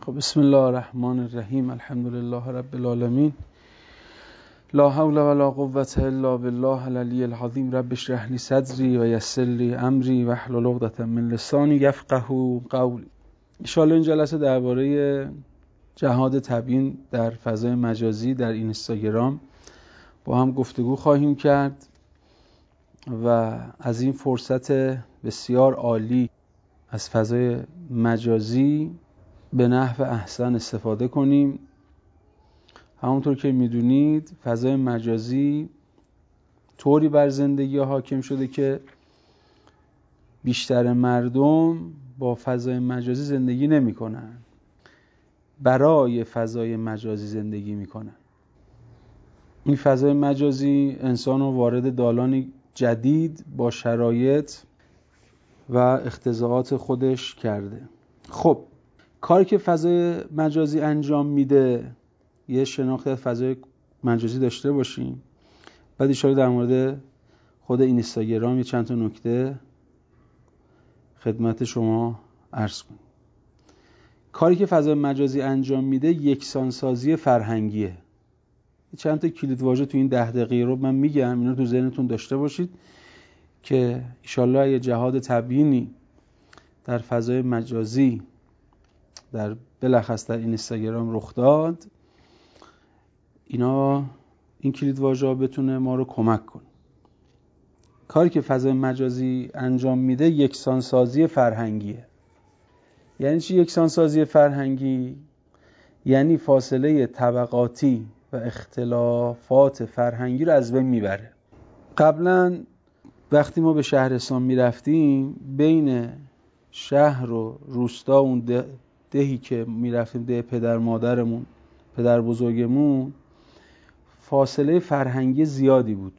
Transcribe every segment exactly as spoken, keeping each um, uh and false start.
خب بسم الله الرحمن الرحیم. الحمدلله رب العالمین. لا حول ولا قوة الا بالله العلی العظیم. رب اشرح لی صدری و یسر لی امری واحلل عقدة من لسانی یفقهوا قولی. ان شاءالله این جلسه درباره جهاد تبیین در فضای مجازی در اینستاگرام با هم گفتگو خواهیم کرد و از این فرصت بسیار عالی از فضای مجازی به نحو احسن استفاده کنیم. همونطور که میدونید فضای مجازی طوری بر زندگی حاکم شده که بیشتر مردم با فضای مجازی زندگی نمی کنن، برای فضای مجازی زندگی میکنن. این فضای مجازی انسان رو وارد دالانی جدید با شرایط و اختزاعات خودش کرده. خب کاری که فضای مجازی انجام میده یه شناخت از فضای مجازی داشته باشیم، بعد ان شاءالله در مورد خود اینستاگرام یه چند تا نکته خدمت شما عرض کنیم. کاری که فضای مجازی انجام میده یکسانسازی فرهنگیه. چند تا کلیدواژه تو این ده دقیقه رو من میگم، اینا تو ذهنتون داشته باشید که ان شاءالله یه جهاد تبیینی در فضای مجازی در بلخص در اینستاگرام رخ داد، اینا این کلیدواژه‌ها بتونه ما رو کمک کنه. کاری که فضای مجازی انجام میده یکسانسازی فرهنگیه. یعنی چی یکسانسازی فرهنگی؟ یعنی فاصله طبقاتی و اختلافات فرهنگی رو از بین میبره. قبلا وقتی ما به شهرستان میرفتیم، بین شهر و روستا، اون ده دهی که میرفتیم، ده پدر مادرمون، پدر بزرگمون، فاصله فرهنگی زیادی بود.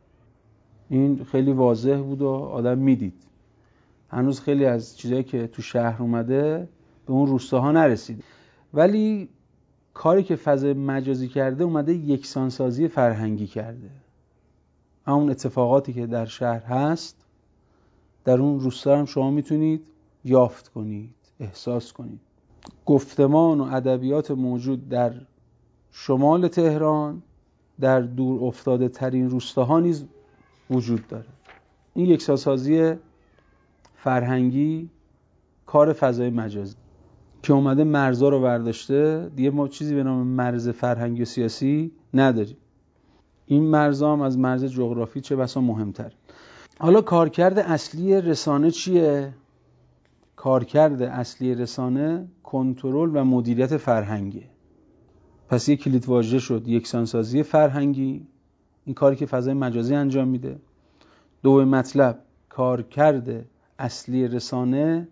این خیلی واضح بود و آدم میدید. هنوز خیلی از چیزایی که تو شهر اومده به اون روستاها نرسید. ولی کاری که فضای مجازی کرده اومده یکسانسازی فرهنگی کرده. همون اتفاقاتی که در شهر هست در اون روستا هم شما میتونید یافت کنید، احساس کنید. گفتمان و ادبیات موجود در شمال تهران در دور افتاده ترین روستاها نیز وجود داره. این یکسانسازی فرهنگی کار فضای مجازی که اومده مرزا رو برداشته. دیگه ما چیزی به نام مرز فرهنگی و سیاسی نداریم. این مرزا هم از مرز جغرافی چه بسا مهمتر. حالا کارکرد اصلی رسانه چیه؟ کارکرد اصلی رسانه کنترل و مدیریت فرهنگی. پس یک کلیدواژه شد یکسانسازی فرهنگی، این کاری که فضای مجازی انجام میده. دوم مطلب کارکرد اصلی رسانه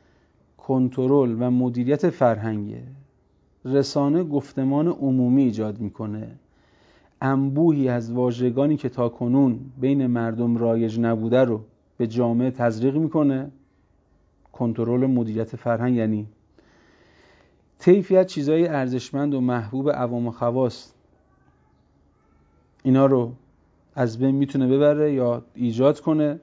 کنترل و مدیریت فرهنگی. رسانه گفتمان عمومی ایجاد میکنه، انبوهی از واژگانی که تاکنون بین مردم رایج نبوده رو به جامعه تزریق میکنه. کنترل مدیریت فرهنگ یعنی طیفی از چیزای ارزشمند و محبوب عوام و خواص، اینا رو از بین میتونه ببره یا ایجاد کنه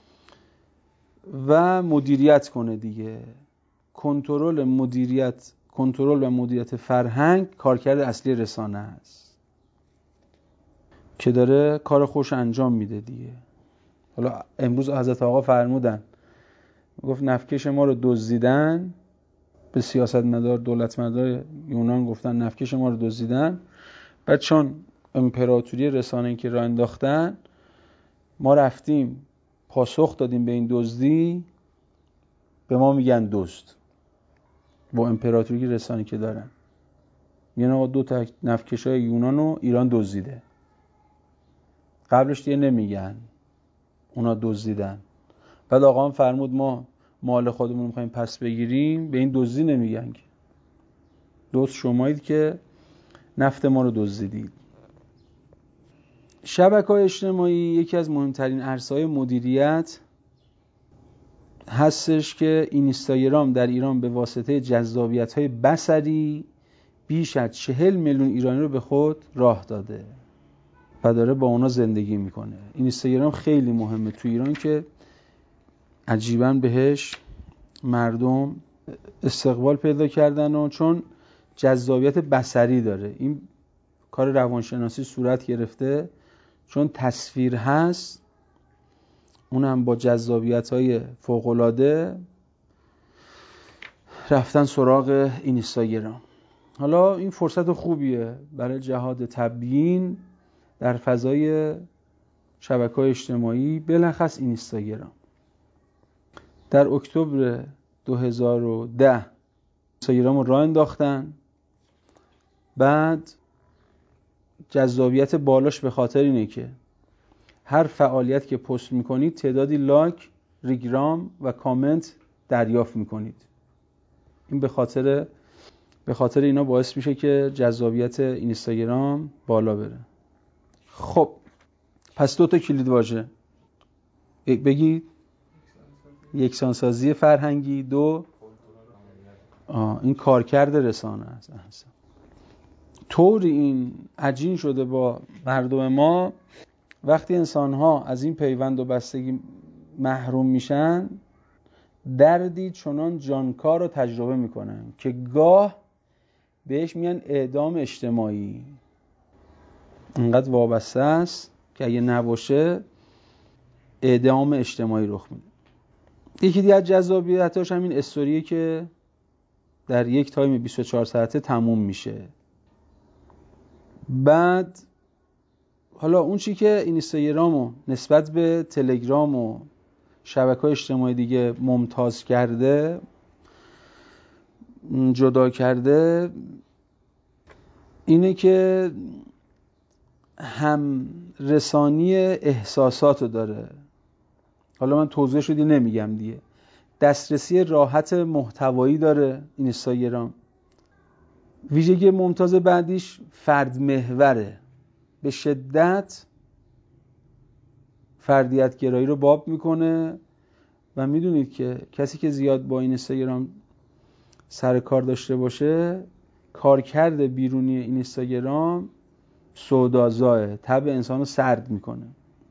و مدیریت کنه دیگه. کنترل مدیریت کنترل و مدیریت فرهنگ کارکرد اصلی رسانه است که داره کار خوش انجام میده دیگه. حالا امروز حضرت آقا فرمودن، گفت نفکش ما رو دزدیدن، به سیاستمدار دولتمدار یونان گفتن نفکش ما رو دزدیدن، بعد چون امپراتوری رسانه‌ای که راه انداختن ما رفتیم پاسخ دادیم به این دزدی، به ما میگن دزد. با امپراتوری رسانه‌ای که دارن میگن آقا دو تا نفکشای یونان رو ایران دزدیده. قبلش دیگه نمیگن اونا دزدیدن. بعد آقا هم فرمود ما مال خودمون میخوایم پس بگیریم، به این دزدی نمیگن که دزد شمایید که نفت ما رو دزدیدید. شبکه‌های اجتماعی یکی از مهمترین عرصه‌های مدیریت هستش که اینستاگرام در ایران به واسطه جذابیت‌های بصری بیش از چهل میلیون ایرانی رو به خود راه داده و داره با اونا زندگی میکنه. اینستاگرام خیلی مهمه تو ایران که عجیباً بهش مردم استقبال پیدا کردن و چون جذابیت بصری داره، این کار روانشناسی صورت گرفته، چون تصویر هست، اونم با جذابیت‌های فوق‌العاده، رفتن سراغ اینستاگرام. حالا این فرصت خوبیه برای جهاد تبیین در فضای شبکه‌های اجتماعی، بلخص اینستاگرام. در اکتبر دو هزار و ده اینستاگرام رو راه انداختن. بعد جذابیت بالاش به خاطر اینه که هر فعالیت که پست میکنید تعدادی لایک، ریگرام و کامنت دریافت میکنید. این به خاطر به خاطر اینا باعث میشه که جذابیت اینستاگرام بالا بره. خب پس دو تا کلید واژه بگید: یکسانسازی فرهنگی، دو آه این کارکرد رسانه است. طوری این عجین شده با مردم ما، وقتی انسان‌ها از این پیوند و بستگی محروم میشن، دردی چنان جانکار رو تجربه میکنن که گاه بهش میگن اعدام اجتماعی. انقدر وابسته است که اگه نباشه اعدام اجتماعی رخ میده. یکی دیگه از جذابیتاش همین استوریه که در یک تایم بیست و چهار ساعته تموم میشه. بعد حالا اون چی که اینستاگرامو نسبت به تلگرام و شبکه‌های اجتماعی دیگه ممتاز کرده، جدا کرده، اینه که هم رسانی احساساتو داره. حالا من توضیحش رو دیگه نمیگم دیگه. دسترسی راحت محتوایی داره اینستاگرام. ویژگی ممتاز بعدیش فرد محوره. به شدت فردیت گرایی رو باب میکنه و میدونید که کسی که زیاد با اینستاگرام سر کار داشته باشه، کارکرد بیرونی اینستاگرام سودازاه، طبع انسان رو سرد میکنه.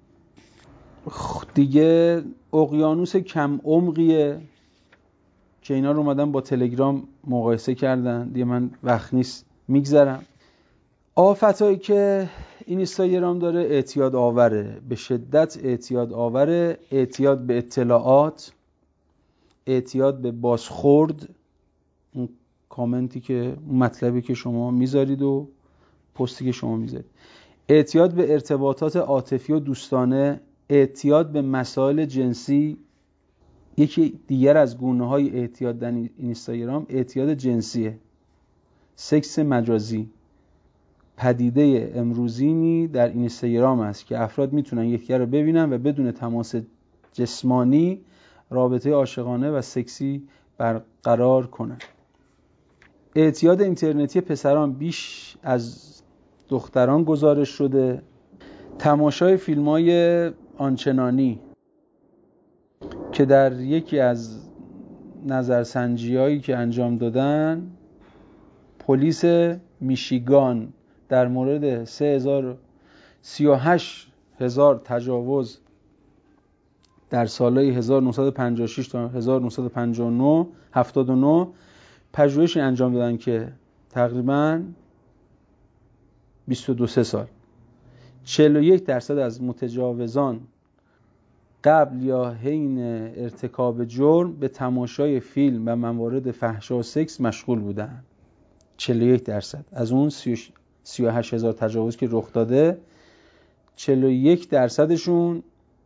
دیگه اقیانوس کم عمقیه که اینا رو اومدن با تلگرام مقایسه کردن، دیگه من وقت نیست میگذرم. آفتایی که اینستاگرام داره اعتیاد آوره، به شدت اعتیاد آوره. اعتیاد به اطلاعات، اعتیاد به بازخورد، اون کامنتی که اون مطلبی که شما میذارید و پستی که شما میذارید، اعتیاد به ارتباطات عاطفی و دوستانه، اعتیاد به مسائل جنسی. یکی دیگر از گونه‌های اعتیاد در اینستاگرام اعتیاد جنسیه، سکس مجازی. پدیده امروزینی در اینستاگرام است که افراد میتونن یکدیگر رو ببینن و بدون تماس جسمانی رابطه عاشقانه و سکسی برقرار کنن. اعتیاد اینترنتی پسران بیش از دختران گزارش شده. تماشای فیلم‌های آنچنانی که در یکی از نظرسنجی‌هایی که انجام دادن، پلیس میشیگان در مورد سی و هشت هزار تجاوز در سالهای هزار و نهصد و پنجاه و شش تا هزار و نهصد و پنجاه و نه هفتاد و نه پژوهشی انجام دادن که تقریباً بیست و دو سال چهل و یک درصد از متجاوزان قبل یا حین ارتکاب جرم به تماشای فیلم و موارد فحشا و سکس مشغول بودند. چهل و یک درصد از اون سی و هشت هزار تجاوز که رخ داده، چهل و یک درصدشون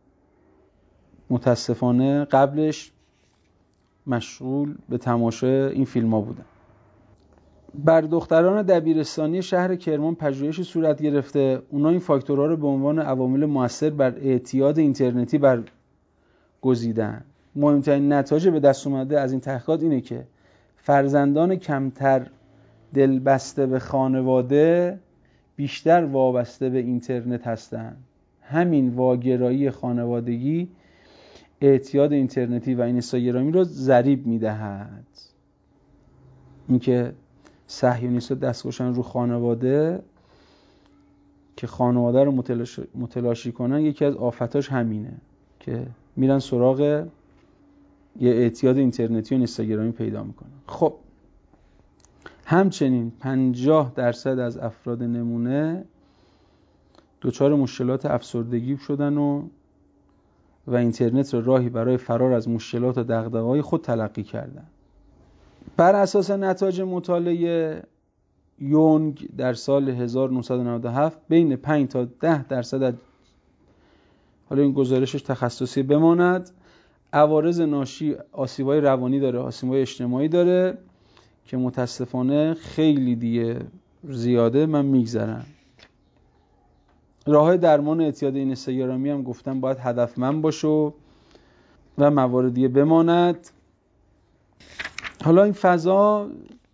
متاسفانه قبلش مشغول به تماشای این فیلم ها بودن. بر دختران دبیرستانی شهر کرمان پژوهشی صورت گرفته. اونا این فاکتورها رو به عنوان عوامل مؤثر بر اعتیاد اینترنتی برگزیدن. مهمترین نتایج به دست اومده از این تحقیقات اینه که فرزندان کمتر دلبسته به خانواده بیشتر وابسته به اینترنت هستن. همین واگرایی خانوادگی اعتیاد اینترنتی و اینستاگرامی رو ضریب میدهد. اینکه صهیونیست‌ها دست گذاشتن رو خانواده که خانواده رو متلاشی کنن، یکی از آفتاش همینه که میرن سراغ یه اعتیاد اینترنتی و اینستاگرامی پیدا میکنن. خب همچنین پنجاه درصد از افراد نمونه دچار مشکلات افسردگی شدن و و اینترنت را راهی برای فرار از مشکلات و دغدغه‌های خود تلقی کردن. بر اساس نتایج مطالعه یونگ در سال هزار و نهصد و نود و هفت بین پنج تا ده درصد از، حالا این گزارشش تخصصی بماند، عوارض ناشی آسیب‌های روانی داره، آسیب‌های اجتماعی داره که متاسفانه خیلی دیگه زیاده، من میگذرم. راه‌های درمان اعتیاد اینستاگرامی هم گفتم باید هدفمند باشه و مواردی بماند. حالا این فضا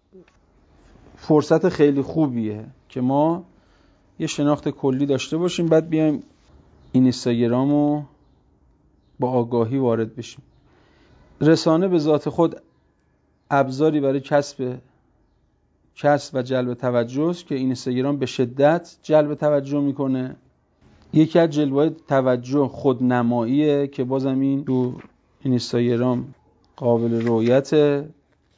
فرصت خیلی خوبیه که ما یه شناخت کلی داشته باشیم، بعد بیایم اینستاگرامو با آگاهی وارد بشیم. رسانه به ذات خود ابزاری برای کسب کسب و جلب توجه است که اینستاگرام به شدت جلب توجه میکنه. یکی از جلوه‌های توجه خودنماییه که بازم این تو اینستاگرام قابل رؤیته.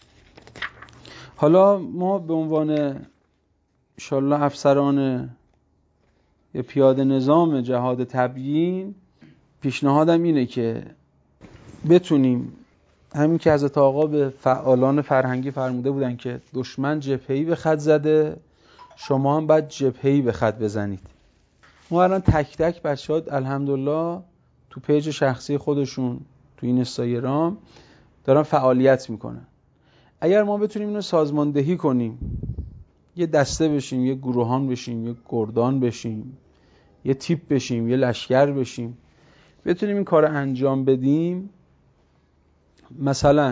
حالا ما به عنوان انشالله افسران یا پیاده نظام جهاد تبیین، پیشنهادم اینه که بتونیم همین که حضرت آقا به فعالان فرهنگی فرموده بودن که دشمن جبهه‌ای به خط زده، شما هم باید جبهه‌ای به خط بزنید. ما الان تک تک بچه‌ها الحمدلله تو پیج شخصی خودشون تو اینستاگرام دارن فعالیت میکنن. اگر ما بتونیم اینو سازماندهی کنیم، یه دسته بشیم، یه گروهان بشیم، یه گردان بشیم، یه تیپ بشیم، یه لشکر بشیم، بتونیم این کار انجام بدیم، مثلا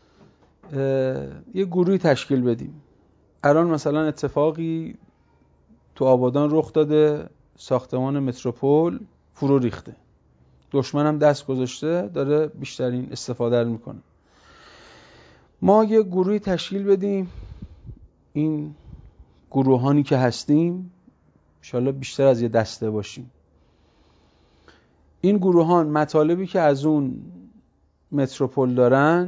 یه گروهی تشکیل بدیم. الان مثلا اتفاقی تو آبادان رخ داده، ساختمان متروپول فرو ریخته، دشمن هم دست گذاشته داره بیشترین استفاده رو میکنه. ما یه گروهی تشکیل بدیم، این گروهانی که هستیم انشالله بیشتر از یه دسته باشیم. این گروهان مطالبی که از اون متروپول دارن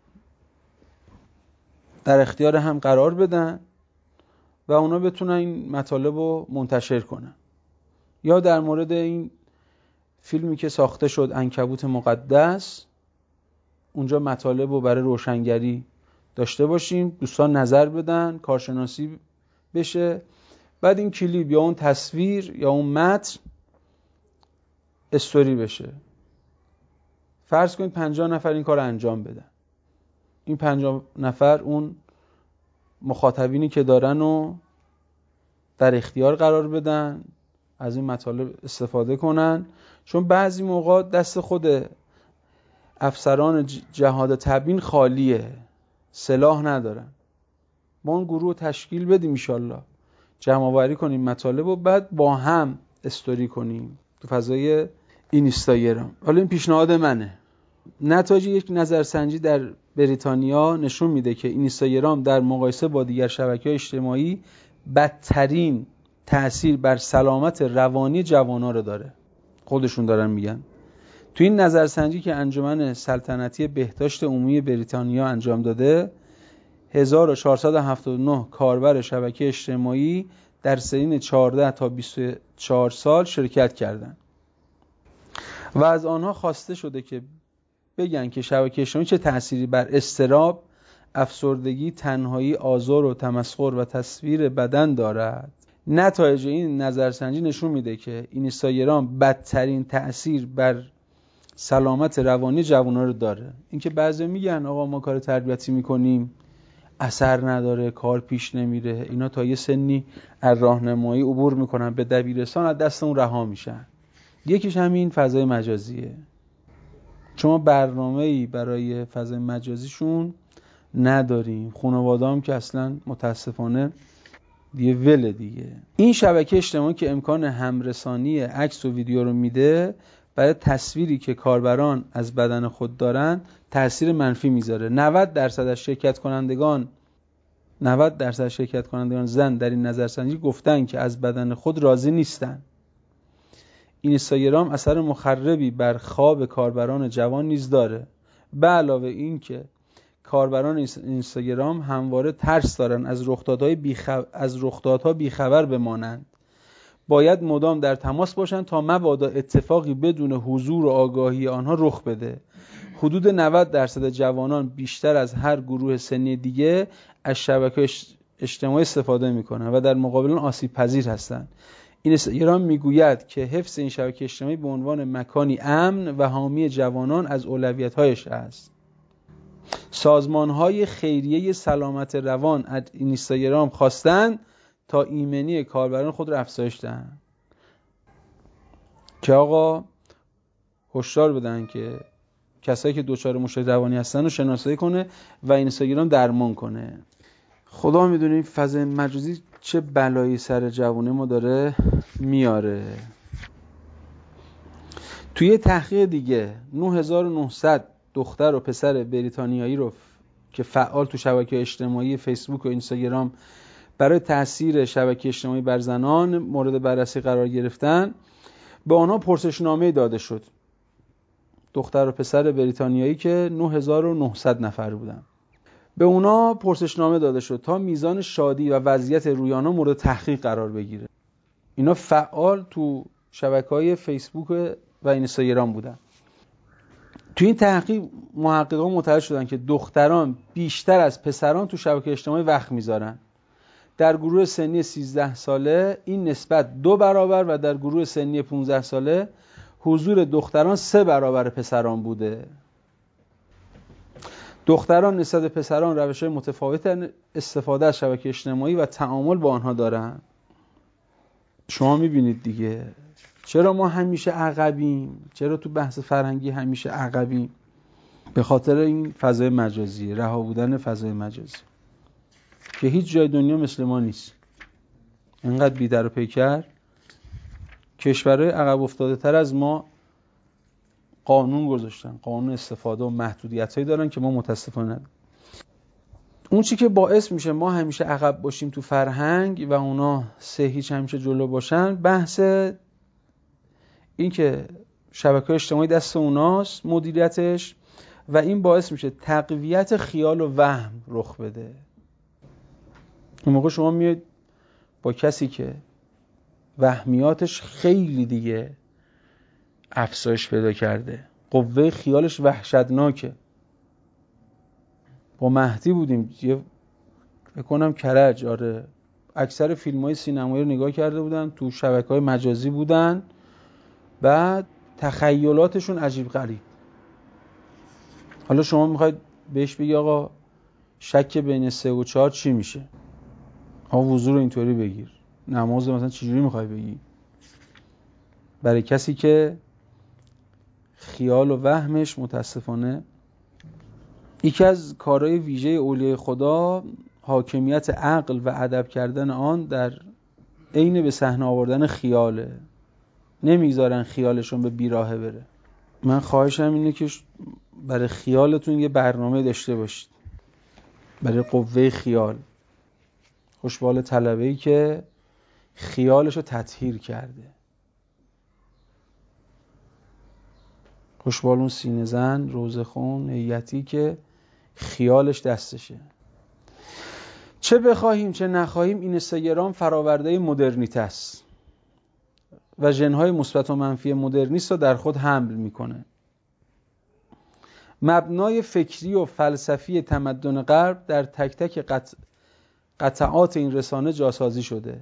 در اختیار هم قرار بدن و اونا بتونن این مطالب رو منتشر کنن. یا در مورد این فیلمی که ساخته شد عنکبوت مقدس، اونجا مطالب رو برای روشنگری داشته باشیم، دوستان نظر بدن، کارشناسی بشه، بعد این کلیپ یا اون تصویر یا اون متن استوری بشه. فرض کنید پنجاه نفر این کار انجام بدن. این پنجاه نفر اون مخاطبینی که دارن رو در اختیار قرار بدن، از این مطالب استفاده کنن، چون بعضی موقع دست خود افسران جهاد تبیین خالیه، سلاح ندارن. ما اون گروه تشکیل بدیم، انشالله جمع آوری کنیم مطالب و بعد با هم استوری کنیم تو فضای اینستاگرام. حالا این پیشنهاد منه. نتایج یک نظرسنجی در بریتانیا نشون میده که اینستاگرام در مقایسه با دیگر شبکه‌های اجتماعی بدترین تأثیر بر سلامت روانی جوان‌ها رو داره. خودشون دارن میگن. تو این نظرسنجی که انجمن سلطنتی بهداشت عمومی بریتانیا انجام داده، هزار و چهارصد و هفتاد و نه کاربر شبکه اجتماعی در سنین چهارده تا بیست و چهار سال شرکت کردند و از آنها خواسته شده که بگن که شبکه اجتماعی چه تأثیری بر اضطراب، افسردگی، تنهایی، آزار و تمسخر و تصویر بدن دارد. نتایج این نظرسنجی نشون میده که اینستاگرام بدترین تأثیر بر سلامت روانی جوانان رو داره. اینکه بعضی میگن آقا ما کار تربیتی میکنیم اثر نداره، کار پیش نمیره، اینا تا یه سنی از راهنمایی عبور میکنن به دبیرستان از دست اون رها میشن. یکیش همین فضای مجازیه. شما برنامه‌ای برای فضای مجازیشون نداریم. خانواده هم که اصلا متاسفانه دیگه ول دیگه. این شبکه اجتماعی که امکان همرسانی عکس و ویدیو رو میده، برای تصویری که کاربران از بدن خود دارن تأثیر منفی میذاره. نود درصد از شرکت کنندگان نود درصد شرکت کنندگان زن در این نظرسنجی گفتن که از بدن خود راضی نیستن. اینستاگرام اثر مخربی بر خواب کاربران جوان نیز داره به علاوه این که کاربران اینستاگرام همواره ترس دارن از رخدادهای بیخبر از رخدادها بیخبر بمانند. باید مدام در تماس باشند تا مبادا اتفاقی بدون حضور و آگاهی آنها رخ بده. حدود نود درصد جوانان بیشتر از هر گروه سنی دیگه از شبکه‌های اجتماعی استفاده میکنن و در مقابل آن آسیب پذیر هستند. اینستاگرام میگوید که حفظ این شبکه اجتماعی به عنوان مکانی امن و حامی جوانان از اولویت‌هایش است. سازمان‌های خیریه سلامت روان از اینستاگرام خواستند تا ایمنی کاربران خود را افزایش دهند که آقا هشدار بدن که کسایی که دچار مشکل روانی هستن رو شناسایی کنه و اینستاگرام درمان کنه. خدا میدونه این فضای مجازی چه بلایی سر جوانه ما داره میاره. توی تحقیق دیگه نه هزار و نهصد دختر و پسر بریتانیایی رو که فعال تو شبکه اجتماعی فیسبوک و اینستاگرام برای تاثیر شبکه اجتماعی بر زنان مورد بررسی قرار گرفتن، به آنها پرسشنامه داده شد. دختر و پسر بریتانیایی که نه هزار و نهصد نفر بودن، به اونا پرسشنامه داده شد تا میزان شادی و وضعیت روی آنها مورد تحقیق قرار بگیره. اینا فعال تو شبکه‌های فیسبوک و اینستاگرام بودن. تو این تحقیق محققان متوجه شدن که دختران بیشتر از پسران تو شبکه اجتماعی وقت میذارن. در گروه سنی سیزده ساله این نسبت دو برابر و در گروه سنی پانزده ساله حضور دختران سه برابر پسران بوده. دختران نسبت پسران روش‌های متفاوت استفاده از شبکه اجتماعی و تعامل با آنها دارن. شما میبینید دیگه چرا ما همیشه عقبیم؟ چرا تو بحث فرهنگی همیشه عقبیم؟ به خاطر این فضای مجازی، رها بودن فضای مجازی که هیچ جای دنیا مثل ما نیست. اینقدر بی‌در و پیکر کشورهای عقب افتاده تر از ما قانون گذاشتن، قانون استفاده و محدودیتایی دارن که ما متاسفانه نداریم. اون چی که باعث میشه ما همیشه عقب باشیم تو فرهنگ و اونا سه هیچ همیشه جلو باشن، بحث این که شبکه‌های اجتماعی دست اوناست مدیریتش، و این باعث میشه تقویت خیال و وهم رخ بده. اون موقع شما میاد با کسی که وهمیاتش خیلی دیگه افزایش پیدا کرده، قوه خیالش وحشتناکه. با مهدی بودیم یه بکنم کرج، آره اکثر فیلم‌های سینمایی رو نگاه کرده بودن، تو شبکه‌های مجازی بودن، بعد تخیلاتشون عجیب غریب. حالا شما میخواید بهش بگی آقا شک بین سه و چهار چی میشه؟ آقا وضو رو اینطوری بگیر، نماز مثلا چجوری میخوای بگی؟ برای کسی که خیال و وهمش متاسفانه، یکی از کارهای ویژه اولیای خدا حاکمیت عقل و ادب کردن آن در عین به صحنه آوردن خیاله. نمیذارن خیالشون به بیراهه بره. من خواهشم اینه که برای خیالتون یه برنامه داشته باشید، برای قوه خیال. خوشبال طلبه‌ای که خیالشو تطهیر کرده، خوشبال اون سینه زن روزه خون هیئتی که خیالش دستشه. چه بخواهیم چه نخواهیم این اینستاگرام فراورده مدرنیته است و ژن‌های مثبت و منفی مدرنیست رو در خود حمل میکنه. مبنای فکری و فلسفی تمدن غرب در تک تک قط... قطعات این رسانه جاسازی شده.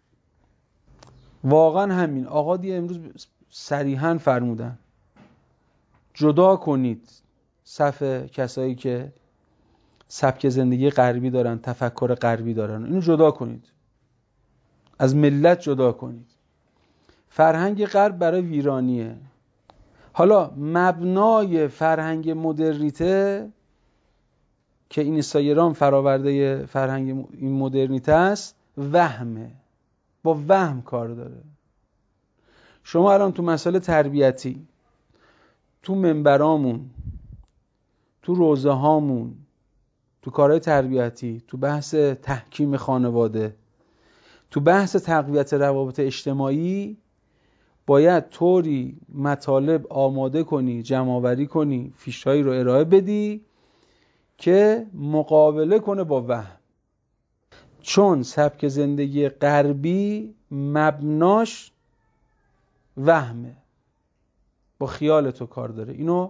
واقعا همین آقا دیگه امروز صریحاً فرمودن جدا کنید صف کسایی که سبک زندگی غربی دارن، تفکر غربی دارن، اینو جدا کنید، از ملت جدا کنید. فرهنگ غرب برای ویرانیه. حالا مبنای فرهنگ مدرنیته که این اینستاگرام فراورده فرهنگ این مدرنیته است، وهمه، با وهم کار داره. شما الان تو مسائل تربیتی، تو منبرامون، تو روزه هامون، تو کارهای تربیتی، تو بحث تحکیم خانواده، تو بحث تقویت روابط اجتماعی، باید طوری مطالب آماده کنی، جمع‌آوری کنی، فیشایی رو ارائه بدی که مقابله کنه با وهم. چون سبک زندگی غربی مبناش وهمه، با خیال تو کار داره، اینو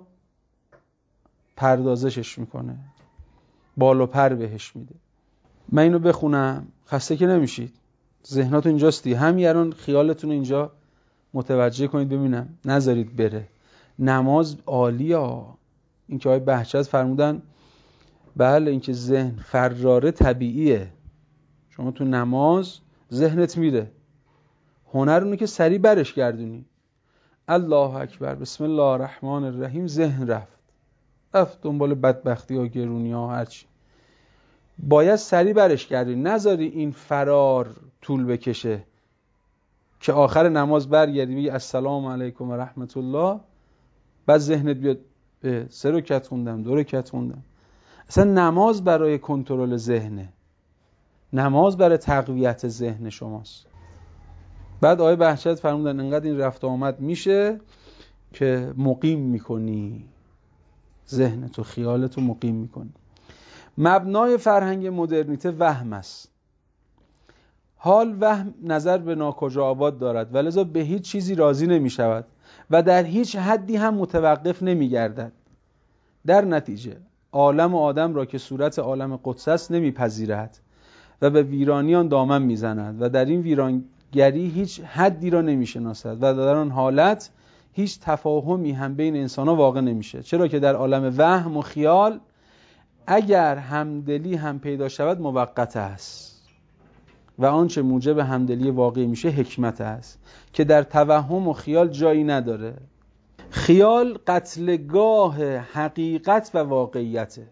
پردازشش میکنه، بال و پر بهش میده. من اینو بخونم، خسته که نمیشید، ذهناتون اینجاستی، همین الان خیالتون اینجا متوجه کنید ببینم، نذارید بره. نماز عالیه. این که آقای بهجت فرمودن بله اینکه ذهن فراره طبیعیه، شما تو نماز ذهنت میره، هنر اونه که سریع برش گردونی. الله اکبر بسم الله الرحمن الرحیم، ذهن رفت رفت دنبال بدبختی ها، گرونی ها، هرچی. باید سریع برش گردونی، نذاری این فرار طول بکشه که آخر نماز برگردی بگی السلام علیکم و رحمت الله، بعد ذهنت بیاد سه رکعت خوندم، دو رکعت خوندم. اصلا نماز برای کنترل ذهنه، نماز برای تقویت ذهن شماست. بعد آقای بهجت فرمودن انقدر این رفت آمد میشه که مقیم میکنی ذهنتو، خیالتو مقیم میکنی. مبنای فرهنگ مدرنیته وهم است. حال وهم نظر به ناکجا آباد دارد و لذا به هیچ چیزی راضی نمی شود و در هیچ حدی هم متوقف نمی گردد. در نتیجه عالم و آدم را که صورت عالم قدس است نمی پذیرد و به ویرانی آن دامن می زند و در این ویرانگری هیچ حدی را نمی شناسد و در آن حالت هیچ تفاهمی هم بین انسان ها واقع نمیشه، چرا که در عالم وهم و خیال اگر همدلی هم پیدا شود موقت است و آنچه موجب همدلی واقعی میشه حکمت است که در توهم و خیال جایی نداره. خیال قتلگاه حقیقت و واقعیته.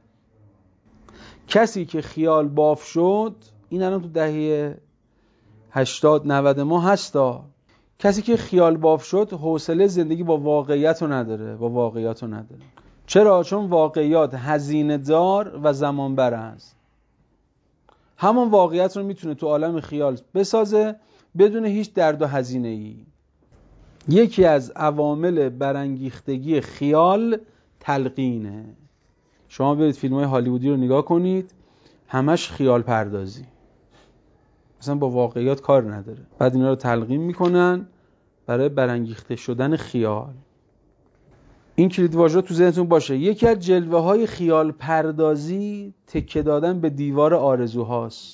کسی که خیال باف شد، این الان تو دهه هشتاد نود ما هستا، کسی که خیال باف شد حوصله زندگی با واقعیت رو نداره، با واقعیت رو نداره. چرا؟ چون واقعیات هزینه دار و زمان بر است. همون واقعیت رو میتونه تو عالم خیال بسازه بدون هیچ درد و هزینه ای. یکی از عوامل برانگیختگی خیال تلقینه. شما برید فیلم های هالیوودی رو نگاه کنید، همش خیال پردازی، مثلا با واقعیات کار نداره. بعد اینا رو تلقین میکنن برای برانگیخته شدن خیال. این کلید واژه تو ذهنتون باشه. یکی از جلوه های خیال پردازی تکه دادن به دیوار آرزوهاست.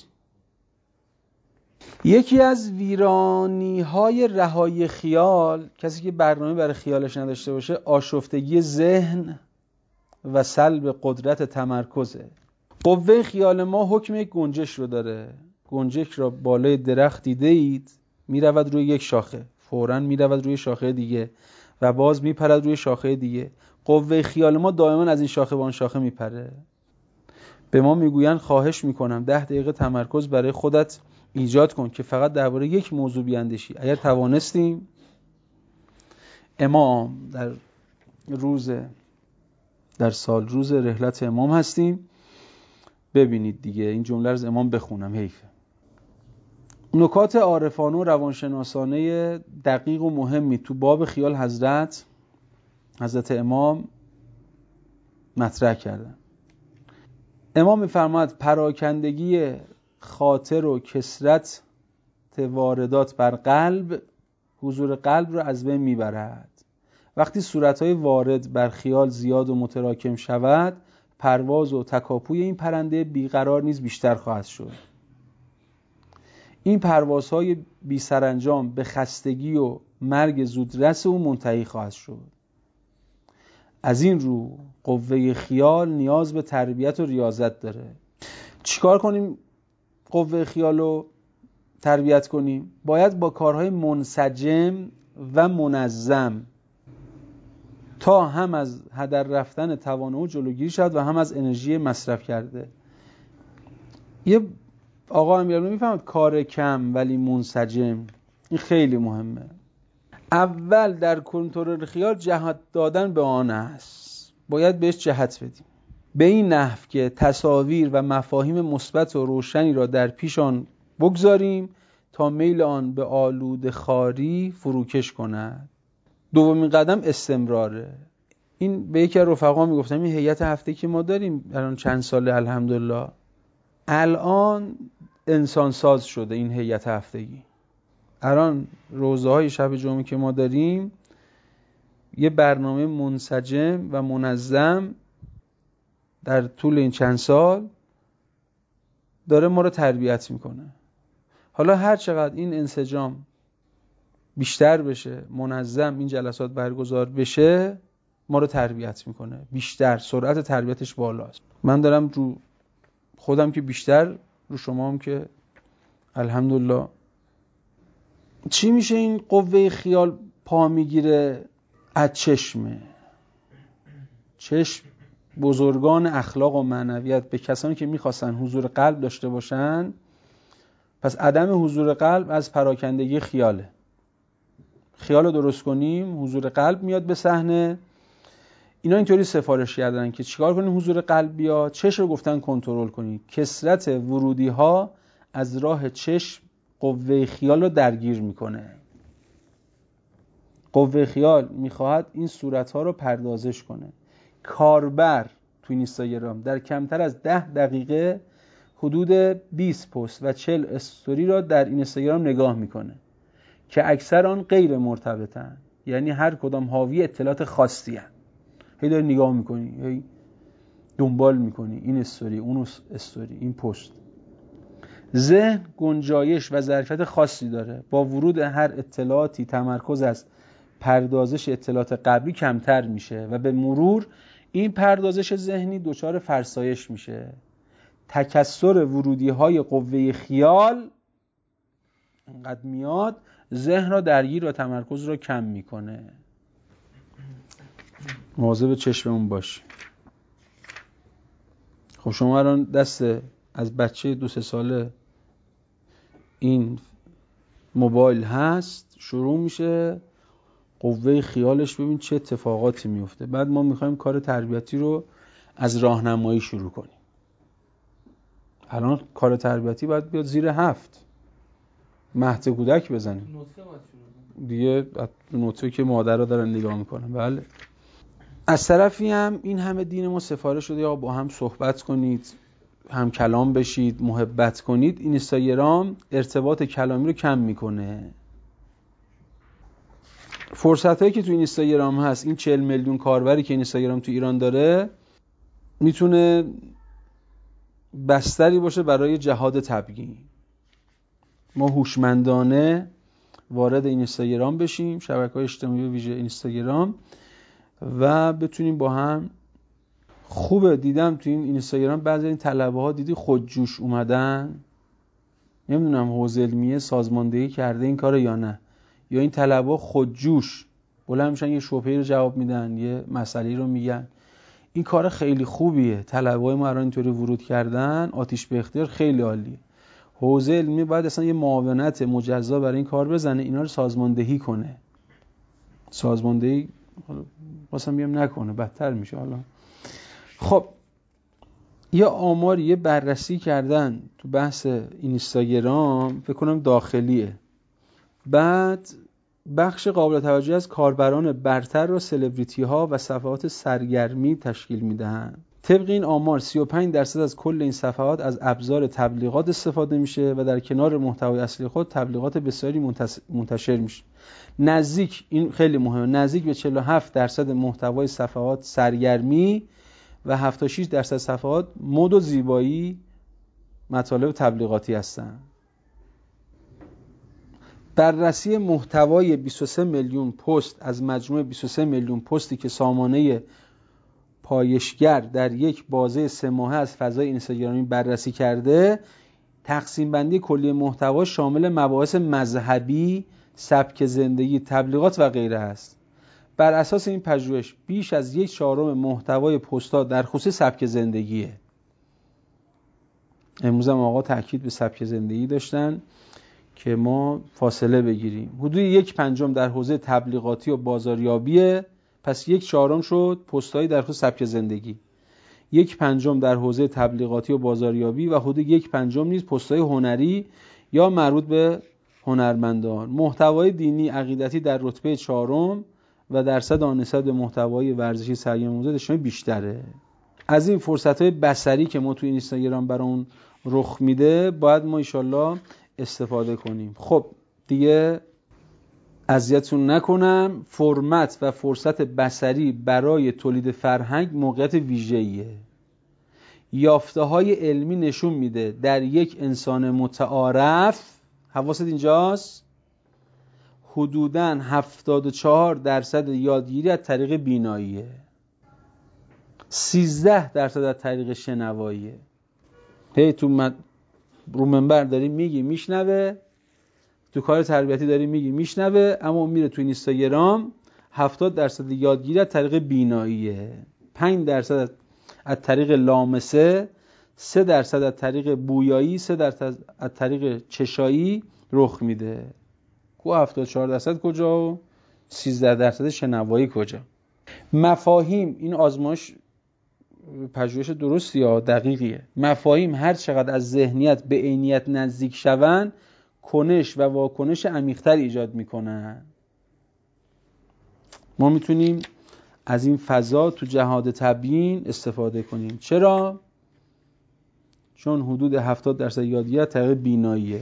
یکی از ویرانی های رهایی خیال، کسی که برنامه برای خیالش نداشته باشه، آشفتگی ذهن و سلب قدرت تمرکزه. قوه خیال ما حکم یک گنجش رو داره. گنجک را بالای درخت دیده اید، می رود روی یک شاخه، فوراً می رود روی شاخه دیگه و باز می پرد روی شاخه دیگه. قوه خیال ما دائما از این شاخه به آن شاخه می پره. به ما میگوین خواهش میکنم ده دقیقه تمرکز برای خودت ایجاد کن که فقط درباره یک موضوع بیاندیشی. اگر توانستیم، امام در روز در سال روز رحلت امام هستیم، ببینید دیگه این جمله رو از امام بخونم، حیفه. نکات عارفانه و روانشناسانه دقیق و مهمی تو باب خیال حضرت حضرت امام مطرح کردن. امام می‌فرماید پراکندگی خاطر و کثرت واردات بر قلب حضور قلب رو از بین میبرد. وقتی صورت‌های وارد بر خیال زیاد و متراکم شود، پرواز و تکاپوی این پرنده بیقرار نیز بیشتر خواهد شد. این پروازهای بی سرانجام به خستگی و مرگ زودرس او منتهی خواهد شد. از این رو قوه خیال نیاز به تربیت و ریاضت داره. چیکار کنیم قوه خیال رو تربیت کنیم؟ باید با کارهای منسجم و منظم تا هم از هدر رفتن توان او جلوگیری شد و هم از انرژی مصرف کرده. یه آقا امیرالمومنین میفهمد کار کم ولی منسجم، این خیلی مهمه. اول در کنترل خیال جهت دادن به آن است، باید بهش جهت بدیم به این نحو که تصاویر و مفاهیم مثبت و روشنی را در پیش آن بگذاریم تا میل آن به آلوده خاری فروکش کند. دومین قدم استمراره. این به یکی از رفقا میگفتم این هیئت هفته که ما داریم الان چند ساله الحمدلله الان انسان ساز شده این هیئت هفتگی. الان روزه های شب جمعه که ما داریم یه برنامه منسجم و منظم در طول این چند سال داره ما رو تربیت میکنه. حالا هر چقدر این انسجام بیشتر بشه، منظم این جلسات برگزار بشه، ما رو تربیت میکنه. بیشتر سرعت تربیتش بالاست. من دارم رو خودم که بیشتر، رو شما هم که الحمدلله. چی میشه این قوه خیال پا میگیره؟ از چشمه. چشم بزرگان اخلاق و معنویت به کسانی که میخواستن حضور قلب داشته باشن، پس عدم حضور قلب از پراکندگی خیاله. خیال رو درست کنیم، حضور قلب میاد به صحنه. اینا اینطوری سفارش کردن که چیکار کنیم حضور قلب بیاد؟ چشم رو گفتن کنترل کنید. کثرت ورودی ها از راه چشم قوه خیال رو درگیر میکنه. قوه خیال میخواهد این صورت ها رو پردازش کنه. کاربر تو اینستاگرام در کمتر از ده دقیقه حدود بیست پست و چهل استوری را در اینستاگرام نگاه میکنه که اکثر آن غیر مرتبطن، یعنی هر کدام حاوی اطلاعات خاصی هست. هی داری نگاه میکنی، هی دنبال میکنی این استوری، اون استوری، این پست. ذهن گنجایش و ظرفیت خاصی داره. با ورود هر اطلاعاتی تمرکز از پردازش اطلاعات قبلی کمتر میشه و به مرور این پردازش ذهنی دچار فرسایش میشه. تکثر ورودی های قوه خیال انقدر میاد ذهن را درگیر و تمرکز را کم میکنه. مواظب چشممون باش. خب شما الان دست از بچه دو سه ساله این موبایل هست، شروع میشه قوه خیالش، ببین چه اتفاقاتی میفته. بعد ما میخوایم کار تربیتی رو از راهنمایی شروع کنیم. الان کار تربیتی باید بیاد زیر هفت، مهد کودک بزنیم دیگه، نطفه که مادرها دارن نگاه میکنن. بله. از طرفی هم این همه دین ما سفارش شده یا با هم صحبت کنید، هم کلام بشید، محبت کنید. این اینستاگرام ارتباط کلامی رو کم میکنه. فرصت هایی که تو این اینستاگرام هست، این چهل میلیون کاربری که این اینستاگرام تو ایران داره، میتونه بستری باشه برای جهاد تبیین. ما هوشمندانه وارد این اینستاگرام بشیم، شبکه‌های اجتماعی به ویژه اینستاگرام، و بتونیم با هم. خوبه دیدم تو این اینستاگرام بعضی این طلبه ها دیدی خودجوش اومدن، نمیدونم حوزه علمیه سازماندهی کرده این کارو یا نه، یا این طلبه ها خودجوش بلند میشن یه شبهه‌ای رو جواب میدن، یه مسئله رو میگن. این کار خیلی خوبیه. طلبه های ما الان اینطوری ورود کردن، آتیش به اختیار، خیلی عالیه. حوزه علمی باید اصلا یه معاونت مجزا برای این کار بزنه، اینا رو سازماندهی کنه. سازماندهی واسه میام نکنه، بدتر میشه. حالا خب یه آماری، یه بررسی کردن تو بحث اینستاگرام، فکر کنم داخلیه. بعد بخش قابل توجهی از کاربران برتر را سلبریتی ها و صفحات سرگرمی تشکیل میدهند. طبق این آمار سی و پنج درصد از کل این صفحات از ابزار تبلیغات استفاده میشه و در کنار محتوای اصلی خود تبلیغات بسیاری منتشر میشه. نزدیک، این خیلی مهمه، نزدیک به چهل و هفت درصد محتوای صفحات سرگرمی و هفتاد و شش درصد صفحات مد و زیبایی مطالب تبلیغاتی هستند. بررسی محتوای بیست و سه میلیون پست از مجموع بیست و سه میلیون پستی که سامانه پایشگر در یک بازه سه ماهه از فضای اینستاگرامی بررسی کرده، تقسیم بندی کلی محتوا شامل مباحث مذهبی، سبک زندگی، تبلیغات و غیره است. بر اساس این پژوهش بیش از یک چهارم محتوای پست‌ها در خصوص سبک زندگیه. امروز هم آقا تاکید به سبک زندگی داشتن که ما فاصله بگیریم. حدود یک پنجم در حوزه تبلیغاتی و بازاریابیه، پس یک چهارم شد پست‌هایی در خصوص سبک زندگی. یک پنجم در حوزه تبلیغاتی و بازاریابی و حدود یک پنجم نیز پست‌های هنری یا مربوط به هنرمندان. محتوای دینی عقیدتی در رتبه چهارم و درصد آن نسبت به محتوای ورزشی سرگرم موزه اجتماعی بیشتره. از این فرصت‌های بصری که ما تو اینستاگرام برامون رخ میده باید ما انشالله استفاده کنیم. خب دیگه اذیتتون نکنم. فرمت و فرصت بصری برای تولید فرهنگ موقعیت ویژه‌ایه. یافته‌های علمی نشون میده در یک انسان متعارف، حواست اینجاست، حدوداً هفتاد و چهار درصد یادگیری از طریق بیناییه، سیزده درصد از طریق شنواییه. هی تو من رو منبر داری میگی میشنوه، تو کار تربیتی داری میگی میشنوه، اما میره تو اینستاگرام هفتاد درصد یادگیری از طریق بیناییه، پنج درصد از طریق لامسه، سه درصد از طریق بویایی، سه درصد از طریق چشایی رخ میده. کو هفتاد و چهار درصد کجا و سیزده درصد شنوایی کجا؟ مفاهیم، این آزمایش پژوهش درستی یا دقیقیه، مفاهیم هر چقدر از ذهنیت به عینیت نزدیک شوند کنش و واکنش عمیق‌تر ایجاد میکنن. ما میتونیم از این فضا تو جهاد تبیین استفاده کنیم. چرا؟ چون حدود هفتاد درصد یادگیری از طریق بیناییه.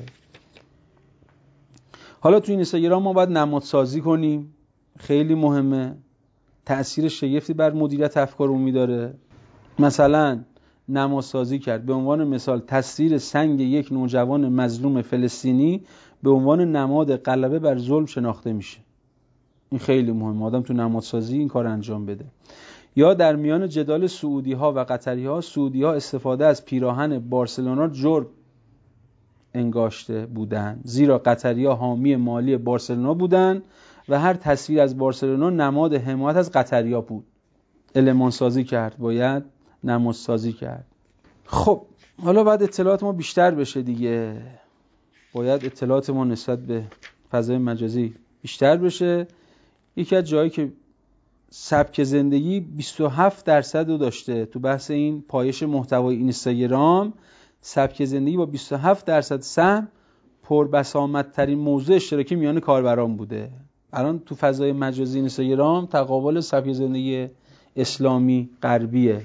حالا تو این اینستاگرام ما باید نمادسازی کنیم، خیلی مهمه، تأثیر شگفتی بر مدیریت افکار عمومی داره. مثلا نمادسازی کرد، به عنوان مثال تصویر سنگ یک نوجوان مظلوم فلسطینی به عنوان نماد غلبه بر ظلم شناخته میشه. این خیلی مهمه، آدم تو نمادسازی این کار انجام بده. یا در میان جدال سعودی ها و قطری ها، سعودی ها استفاده از پیراهن بارسلونا جرم انگاشته بودند، زیرا قطری ها حامی مالی بارسلونا بودند و هر تصویر از بارسلونا نماد حمایت از قطری ها بود. المان سازی کرد، باید نمادسازی کرد. خب حالا باید اطلاعات ما بیشتر بشه دیگه، باید اطلاعات ما نسبت به فضای مجازی بیشتر بشه. یکی از جایی که سبک زندگی بیست و هفت درصد رو داشته تو بحث این پایش محتوای اینستاگرام، سبک زندگی با بیست و هفت درصد سهم پربسامدترین موضوع اشتراکی میان کاربران بوده. الان تو فضای مجازی اینستاگرام تقابل سبک زندگی اسلامی غربیه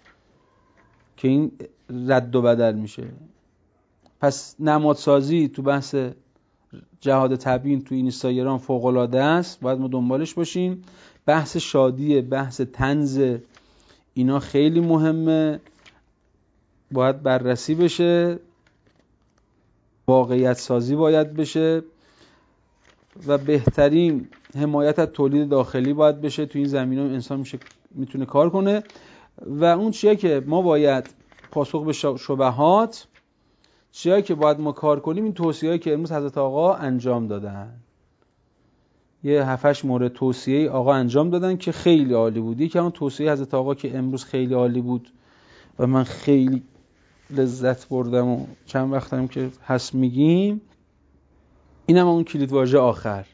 که این رد و بدل میشه. پس نمادسازی تو بحث جهاد تبیین تو اینستاگرام فوق العاده است، باید ما دنبالش باشیم. بحث شادی، بحث طنز، اینا خیلی مهمه، باید بررسی بشه، واقعیت سازی باید بشه و بهترین حمایت از تولید داخلی باید بشه. تو این زمینه انسان میشه میتونه کار کنه و اون چیه که ما باید پاسخ به شبهات، چیه که باید ما کار کنیم، این توصیه‌ای که امروز حضرت آقا انجام دادن. یه هفتش مورد توصیه آقا انجام دادن که خیلی عالی بود. یکی اون توصیه حضرت آقا که امروز خیلی عالی بود و من خیلی لذت بردم و چند وقتم که هست میگیم، اینم اون کلید واژه آخر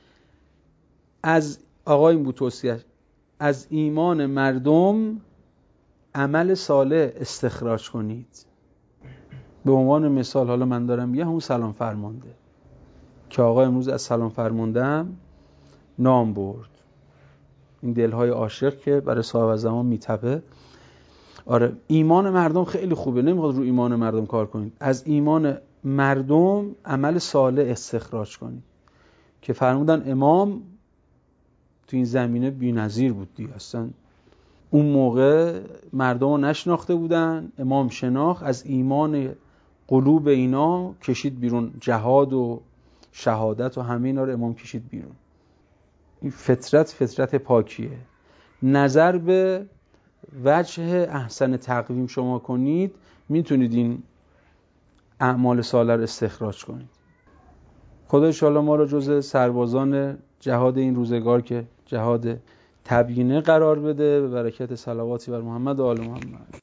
از آقا این بود توصیه: از ایمان مردم عمل صالح استخراج کنید. به عنوان مثال حالا من دارم میگم همون سلام فرمانده که آقا امروز از سلام فرماندم نام برد، این دلهای عاشق که برای صاحب زمان میتپه. آره ایمان مردم خیلی خوبه، نمیخواد رو ایمان مردم کار کنید، از ایمان مردم عمل صالح استخراج کنید که فرمودن امام تو این زمینه بی‌نظیر بود دیگه. اصلا اون موقع مردم رو نشناخته بودن، امام شناخت، از ایمان قلوب اینا کشید بیرون، جهاد و شهادت و همه اینا رو امام کشید بیرون. این فطرت فطرت پاکیه. نظر به وجه احسن تقویم شما کنید، میتونید این اعمال صالح رو استخراج کنید. خدا انشاءالله ما رو جزء سربازان جهاد این روزگار که جهاد تبیینه قرار بده، به برکت صلواتی بر محمد و آل محمد.